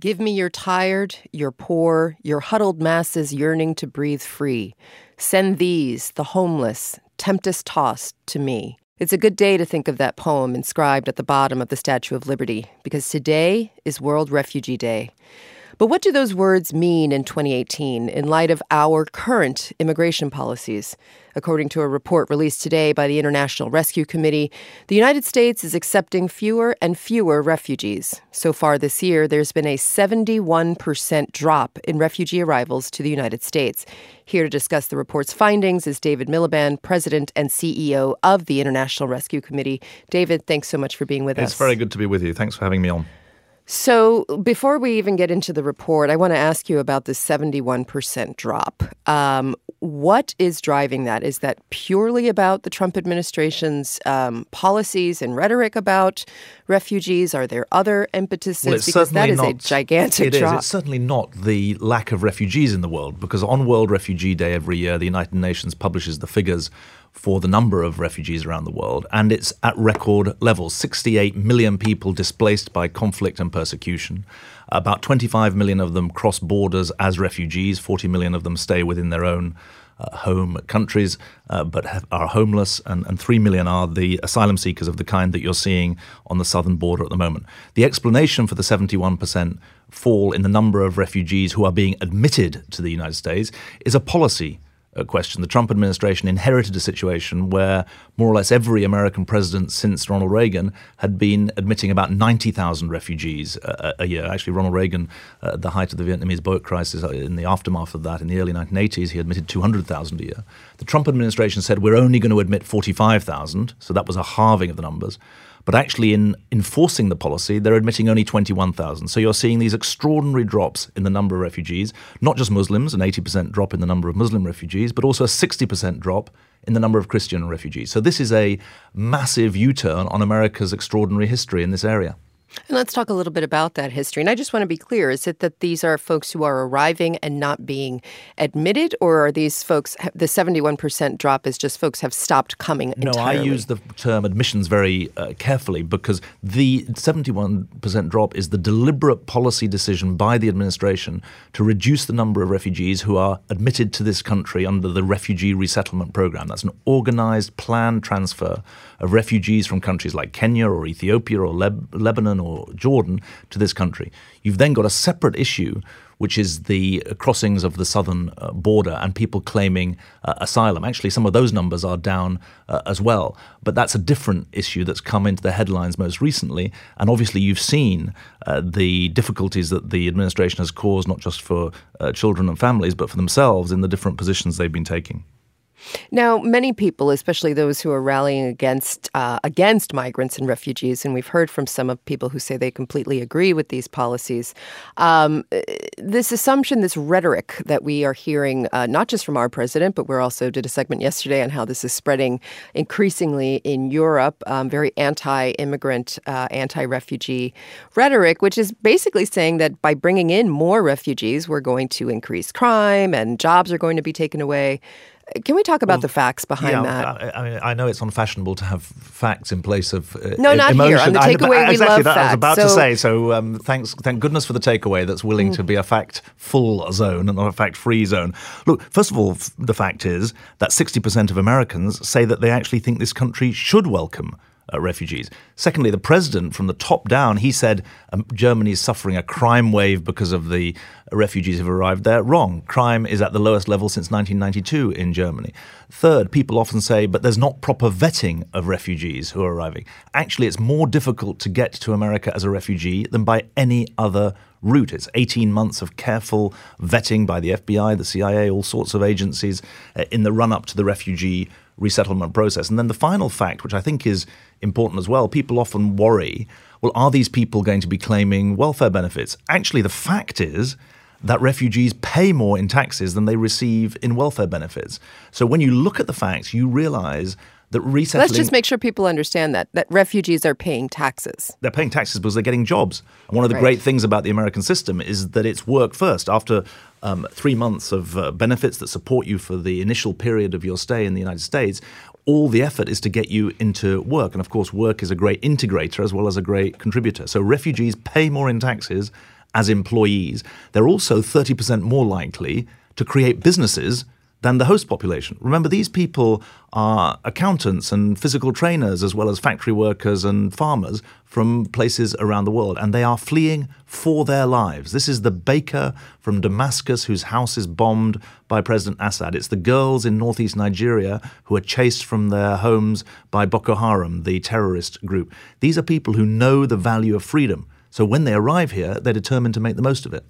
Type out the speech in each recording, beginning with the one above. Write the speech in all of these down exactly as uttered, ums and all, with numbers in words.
Give me your tired, your poor, your huddled masses yearning to breathe free. Send these, the homeless, tempest tossed, to me. It's a good day to think of that poem inscribed at the bottom of the Statue of Liberty, because today is World Refugee Day. But what do those words mean in twenty eighteen in light of our current immigration policies? According to a report released today by the International Rescue Committee, the United States is accepting fewer and fewer refugees. So far this year, there's been a seventy-one percent drop in refugee arrivals to the United States. Here to discuss the report's findings is David Miliband, President and C E O of the International Rescue Committee. David, thanks so much for being with it's us. It's very good to be with you. Thanks for having me on. So before we even get into the report, I want to ask you about the seventy-one percent drop. Um, what is driving that? Is that purely about the Trump administration's um, policies and rhetoric about refugees? Are there other impetuses? Well, because that is not, a gigantic it drop. Is. It's certainly not the lack of refugees in the world, because on World Refugee Day every year, the United Nations publishes the figures for the number of refugees around the world, and it's at record levels. sixty-eight million people displaced by conflict and persecution. About twenty-five million of them cross borders as refugees. forty million of them stay within their own uh, home countries, uh, but have, are homeless, and, and three million are the asylum seekers of the kind that you're seeing on the southern border at the moment. The explanation for the seventy-one percent fall in the number of refugees who are being admitted to the United States is a policy question. The Trump administration inherited a situation where more or less every American president since Ronald Reagan had been admitting about ninety thousand refugees a, a year. Actually, Ronald Reagan, uh, at the height of the Vietnamese boat crisis, in the aftermath of that in the early nineteen eighties, he admitted two hundred thousand a year. The Trump administration said we're only going to admit forty-five thousand, so that was a halving of the numbers. But actually, in enforcing the policy, they're admitting only twenty-one thousand. So you're seeing these extraordinary drops in the number of refugees, not just Muslims, an eighty percent drop in the number of Muslim refugees, but also a sixty percent drop in the number of Christian refugees. So this is a massive U-turn on America's extraordinary history in this area. And let's talk a little bit about that history. And I just want to be clear, is it that these are folks who are arriving and not being admitted, or are these folks, the seventy-one percent drop is just folks have stopped coming entirely? No, I use the term admissions very uh, carefully, because the seventy-one percent drop is the deliberate policy decision by the administration to reduce the number of refugees who are admitted to this country under the Refugee Resettlement Program. That's an organized, planned transfer of refugees from countries like Kenya or Ethiopia or Leb- Lebanon or Jordan to this country. You've then got a separate issue, which is the crossings of the southern uh, border and people claiming uh, asylum. Actually, some of those numbers are down uh, as well. But that's a different issue that's come into the headlines most recently. And obviously, you've seen uh, the difficulties that the administration has caused, not just for uh, children and families, but for themselves in the different positions they've been taking. Now, many people, especially those who are rallying against uh, against migrants and refugees, and we've heard from some of people who say they completely agree with these policies, um, this assumption, this rhetoric that we are hearing, uh, not just from our president, but we also did a segment yesterday on how this is spreading increasingly in Europe, um, very anti-immigrant, uh, anti-refugee rhetoric, which is basically saying that by bringing in more refugees, we're going to increase crime and jobs are going to be taken away. Can we talk about well, the facts behind yeah, that? I, I mean, I know it's unfashionable to have facts in place of uh, no, not emotion. here. On the takeaway, I, we exactly love that facts. I was about so, to say. So um, thanks, thank goodness for the takeaway that's willing mm. to be a fact-full zone and not a fact-free zone. Look, first of all, f- the fact is that sixty percent of Americans say that they actually think this country should welcome Uh, refugees. Secondly, the president, from the top down, he said um, Germany is suffering a crime wave because of the refugees who have arrived there. Wrong. Crime is at the lowest level since nineteen ninety-two in Germany. Third, people often say, but there's not proper vetting of refugees who are arriving. Actually, it's more difficult to get to America as a refugee than by any other route. It's eighteen months of careful vetting by the F B I, the C I A, all sorts of agencies uh, in the run-up to the refugee resettlement process. And then the final fact, which I think is important as well, people often worry, well, are these people going to be claiming welfare benefits? Actually, the fact is that refugees pay more in taxes than they receive in welfare benefits. So when you look at the facts, you realize that resettling... Let's just make sure people understand that, that refugees are paying taxes. They're paying taxes because they're getting jobs. And one of the right. great things about the American system is that it's work first. After um, three months of uh, benefits that support you for the initial period of your stay in the United States, all the effort is to get you into work. And of course, work is a great integrator as well as a great contributor. So refugees pay more in taxes as employees, they're also thirty percent more likely to create businesses than the host population. Remember, these people are accountants and physical trainers as well as factory workers and farmers from places around the world, and they are fleeing for their lives. This is the baker from Damascus whose house is bombed by President Assad. It's the girls in northeast Nigeria who are chased from their homes by Boko Haram, the terrorist group. These are people who know the value of freedom. So when they arrive here, they're determined to make the most of it.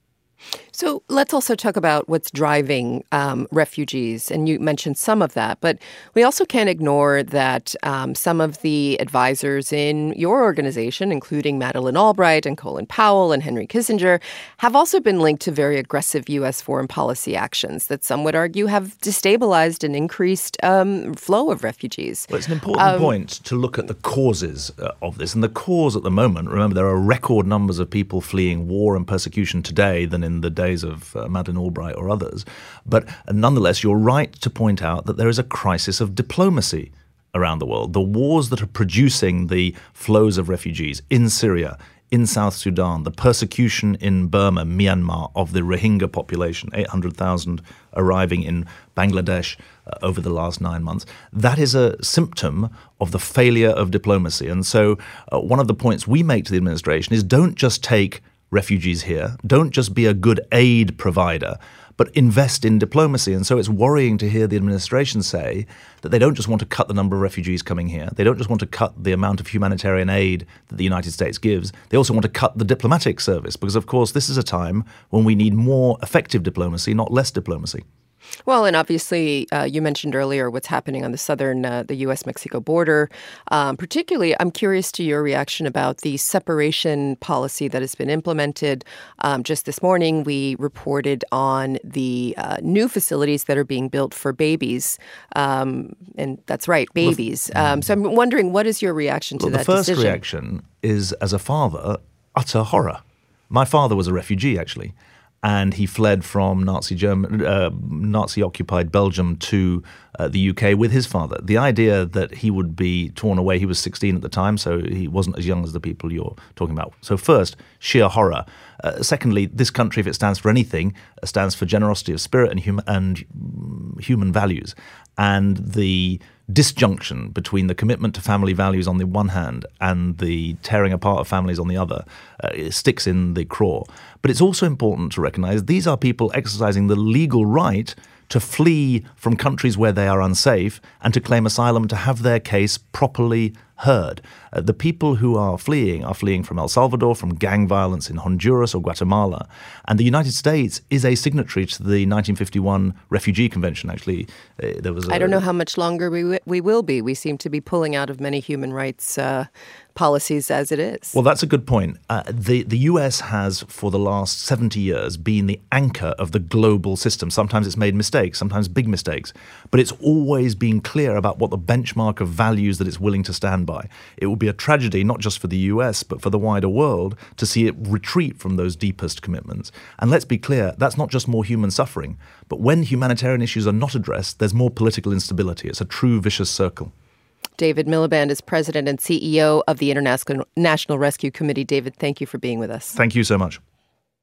So let's also talk about what's driving um, refugees. And you mentioned some of that, but we also can't ignore that um, some of the advisors in your organization, including Madeleine Albright and Colin Powell and Henry Kissinger, have also been linked to very aggressive U S foreign policy actions that some would argue have destabilized an increased um, flow of refugees. Well, it's an important um, point to look at the causes uh, of this. And the cause at the moment, remember, there are record numbers of people fleeing war and persecution today than in the days of uh, Madeleine Albright or others. But uh, nonetheless, you're right to point out that there is a crisis of diplomacy around the world. The wars that are producing the flows of refugees in Syria, in South Sudan, the persecution in Burma, Myanmar, of the Rohingya population, eight hundred thousand arriving in Bangladesh uh, over the last nine months, that is a symptom of the failure of diplomacy. And so uh, one of the points we make to the administration is don't just take refugees here. Don't just be a good aid provider, but invest in diplomacy. And so it's worrying to hear the administration say that they don't just want to cut the number of refugees coming here. They don't just want to cut the amount of humanitarian aid that the United States gives. They also want to cut the diplomatic service because, of course, this is a time when we need more effective diplomacy, not less diplomacy. Well, and obviously, uh, you mentioned earlier what's happening on the southern, uh, the U S Mexico border. Um, particularly, I'm curious to your reaction about the separation policy that has been implemented. Um, just this morning, we reported on the uh, new facilities that are being built for babies. Um, and that's right, babies. Um, so I'm wondering, what is your reaction to well, that decision? The first decision? reaction is, as a father, utter horror. My father was a refugee, actually. And he fled from Nazi German, uh, Nazi-occupied Belgium to uh, the U K with his father. The idea that he would be torn away, he was sixteen at the time, so he wasn't as young as the people you're talking about. So first, sheer horror. Uh, secondly, this country, if it stands for anything, uh, stands for generosity of spirit and, hum- and um, human values. And the disjunction between the commitment to family values on the one hand and the tearing apart of families on the other uh, it sticks in the craw. But it's also important to recognize these are people exercising the legal right to flee from countries where they are unsafe and to claim asylum, to have their case properly heard. Uh, the people who are fleeing are fleeing from El Salvador, from gang violence in Honduras or Guatemala. And the United States is a signatory to the nineteen fifty-one Refugee Convention. Actually, uh, there was a, I don't know how much longer we w- we will be. We seem to be pulling out of many human rights uh, policies as it is. Well, that's a good point. Uh, the, the U S has, for the last seventy years, been the anchor of the global system. Sometimes it's made mistakes, sometimes big mistakes, but it's always been clear about what the benchmark of values that it's willing to stand by. It would be a tragedy, not just for the U S, but for the wider world, to see it retreat from those deepest commitments. And let's be clear, that's not just more human suffering, but when humanitarian issues are not addressed, there's more political instability. It's a true vicious circle. David Miliband is president and C E O of the International National Rescue Committee. David, thank you for being with us. Thank you so much.